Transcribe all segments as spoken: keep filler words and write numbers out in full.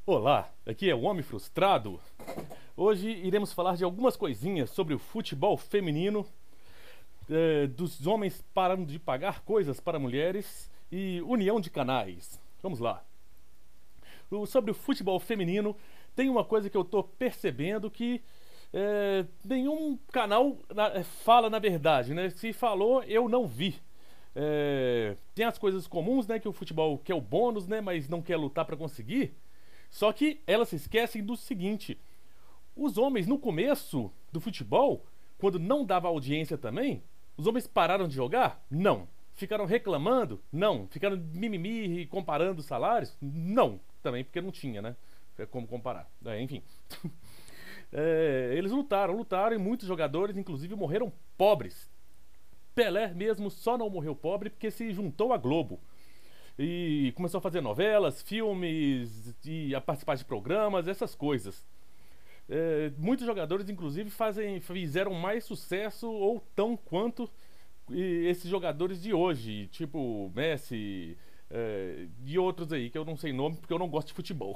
Olá, aqui é o Homem Frustrado. Hoje iremos falar de algumas coisinhas sobre o futebol feminino, eh, dos homens parando de pagar coisas para mulheres e união de canais. Vamos lá. O- sobre o futebol feminino, tem uma coisa que eu tô percebendo que eh, nenhum canal na- eh, fala na verdade, né? Se falou, eu não vi. É, tem as coisas comuns, né? Que o futebol quer o bônus, né? Mas não quer lutar para conseguir. Só que elas se esquecem do seguinte: os homens no começo do futebol, quando não dava audiência também, os homens pararam de jogar? Não. Ficaram reclamando? Não. Ficaram mimimi e comparando os salários? Não. Também porque não tinha, né? É como comparar. É, enfim. É, eles lutaram, lutaram e muitos jogadores, inclusive, morreram pobres. Pelé mesmo só não morreu pobre porque se juntou à Globo e começou a fazer novelas, filmes e a participar de programas, essas coisas. É, muitos jogadores, inclusive, fazem, fizeram mais sucesso ou tão quanto e, esses jogadores de hoje, tipo Messi é, e outros aí que eu não sei nome porque eu não gosto de futebol.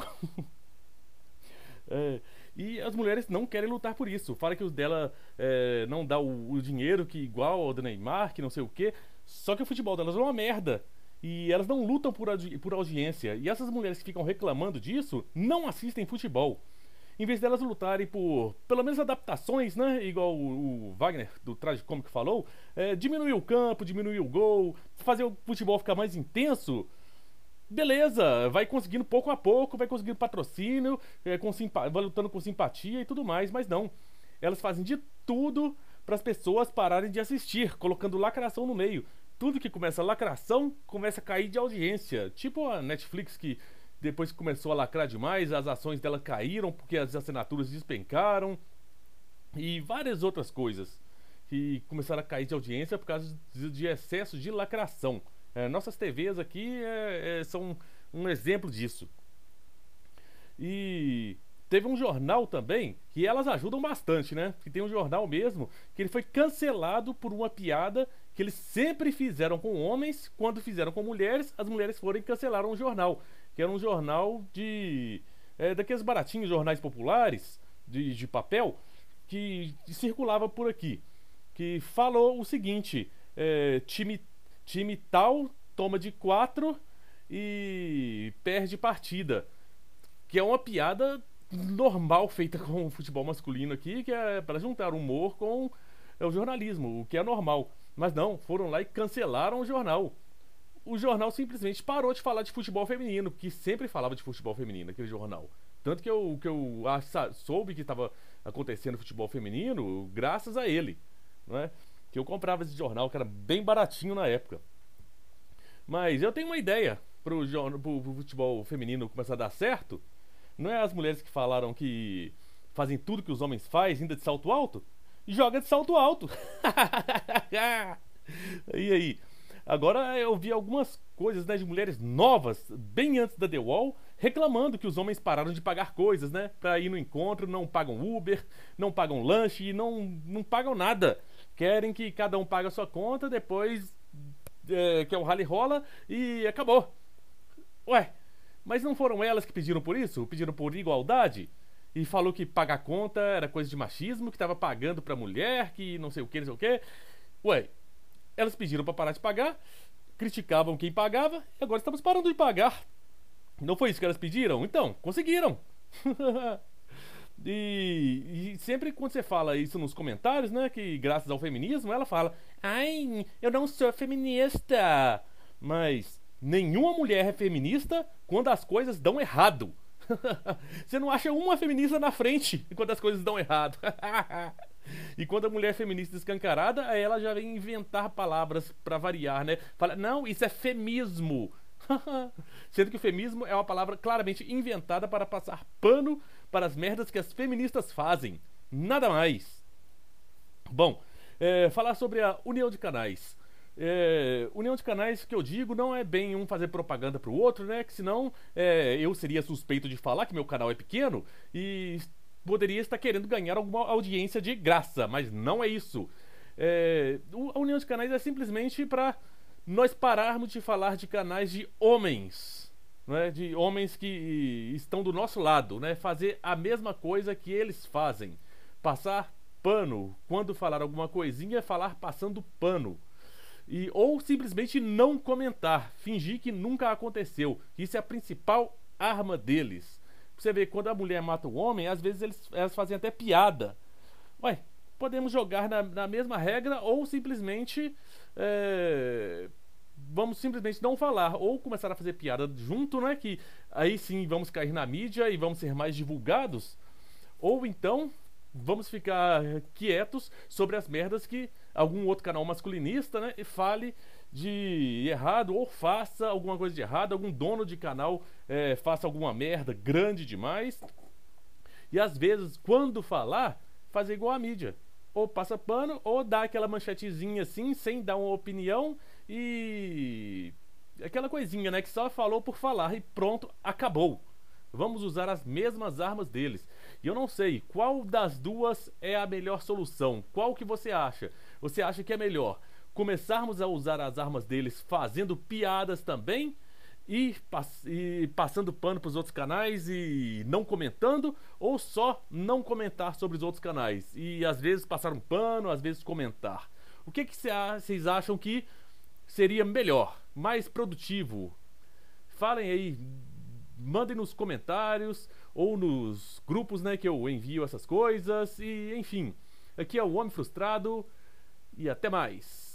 É, e as mulheres não querem lutar por isso. Fala que os dela é, não dá o, o dinheiro que igual ao do Neymar, que não sei o quê. Só que o futebol delas é uma merda. E elas não lutam por, audi- por audiência. E essas mulheres que ficam reclamando disso não assistem futebol. Em vez delas lutarem por, pelo menos, adaptações, né? Igual o, o Wagner do Tragicômico falou, é, diminuir o campo, diminuir o gol, fazer o futebol ficar mais intenso. Beleza, vai conseguindo pouco a pouco, vai conseguindo patrocínio, é, com simpa- vai lutando com simpatia e tudo mais, mas não. Elas fazem de tudo para as pessoas pararem de assistir, colocando lacração no meio. Tudo que começa lacração começa a cair de audiência. Tipo a Netflix que depois que começou a lacrar demais, as ações dela caíram porque as assinaturas despencaram e várias outras coisas que começaram a cair de audiência por causa de, de excesso de lacração. É, nossas T Vs aqui é, é, são um exemplo disso. E teve um jornal também que elas ajudam bastante, né? Que tem um jornal mesmo que ele foi cancelado por uma piada que eles sempre fizeram com homens, quando fizeram com mulheres, as mulheres foram e cancelaram o jornal, que era um jornal de é, daqueles baratinhos jornais populares de, de papel que circulava por aqui, que falou o seguinte: é, time time tal toma de quatro e perde partida. Que é uma piada normal feita com o futebol masculino aqui, que é para juntar o humor com é, o jornalismo, o que é normal. Mas não, foram lá e cancelaram o jornal. O jornal simplesmente parou de falar de futebol feminino, que sempre falava de futebol feminino, aquele jornal. Tanto que eu, que eu ah, soube que estava acontecendo futebol feminino graças a ele, não é? Que eu comprava esse jornal, que era bem baratinho na época. Mas eu tenho uma ideia pro, jo- pro, pro futebol feminino começar a dar certo. Não é as mulheres que falaram que fazem tudo que os homens fazem, ainda de salto alto? Joga de salto alto. E aí? Agora eu vi algumas coisas, né, de mulheres novas, bem antes da The Wall, reclamando que os homens pararam de pagar coisas, né? Pra ir no encontro, não pagam Uber, não pagam lanche e não, não pagam nada. Querem que cada um pague a sua conta, depois é, que é o rally rola e acabou. Ué, mas não foram elas que pediram por isso? Pediram por igualdade? E falou que pagar conta era coisa de machismo, que tava pagando pra mulher, que não sei o que, não sei o que. Ué, elas pediram pra parar de pagar, criticavam quem pagava, e agora estamos parando de pagar. Não foi isso que elas pediram? Então, conseguiram. E, e sempre quando você fala isso nos comentários, né, que graças ao feminismo, ela fala: ai, eu não sou feminista. Mas nenhuma mulher é feminista quando as coisas dão errado. Você não acha uma feminista na frente quando as coisas dão errado. E quando a mulher é feminista escancarada, aí ela já vem inventar palavras pra variar, né? Fala, não, isso é femismo. Sendo que o feminismo é uma palavra claramente inventada para passar pano para as merdas que as feministas fazem. Nada mais. Bom, é, falar sobre a união de canais. É, união de canais que eu digo não é bem um fazer propaganda pro outro, né? Que senão é, eu seria suspeito de falar que meu canal é pequeno e poderia estar querendo ganhar alguma audiência de graça, mas não é isso. É, a união de canais é simplesmente para nós pararmos de falar de canais de homens. não é? De homens que estão do nosso lado, né? Fazer a mesma coisa que eles fazem. Passar pano. Quando falar alguma coisinha, falar passando pano. E, ou simplesmente não comentar, fingir que nunca aconteceu. Isso é a principal arma deles. Você vê, quando a mulher mata o homem, às vezes eles, elas fazem até piada. Ué, podemos jogar na, na mesma regra ou simplesmente é, vamos simplesmente não falar ou começar a fazer piada junto, né? Que aí sim vamos cair na mídia e vamos ser mais divulgados. Ou então vamos ficar quietos sobre as merdas que algum outro canal masculinista, né, fale de errado ou faça alguma coisa de errado, algum dono de canal é, faça alguma merda grande demais. E às vezes, quando falar, fazer igual a mídia. Ou passa pano, ou dá aquela manchetezinha assim, sem dar uma opinião e... aquela coisinha, né, que só falou por falar e pronto, acabou. Vamos usar as mesmas armas deles. E eu não sei qual das duas é a melhor solução. Qual que você acha? Você acha que é melhor começarmos a usar as armas deles fazendo piadas também e, pass e passando pano para os outros canais e não comentando? Ou só não comentar sobre os outros canais? E às vezes passar um pano, às vezes comentar. O que que vocês acham que seria melhor? Mais produtivo? Falem aí. Mandem nos comentários ou nos grupos, né, que eu envio essas coisas. E enfim, aqui é o Homem Frustrado e até mais.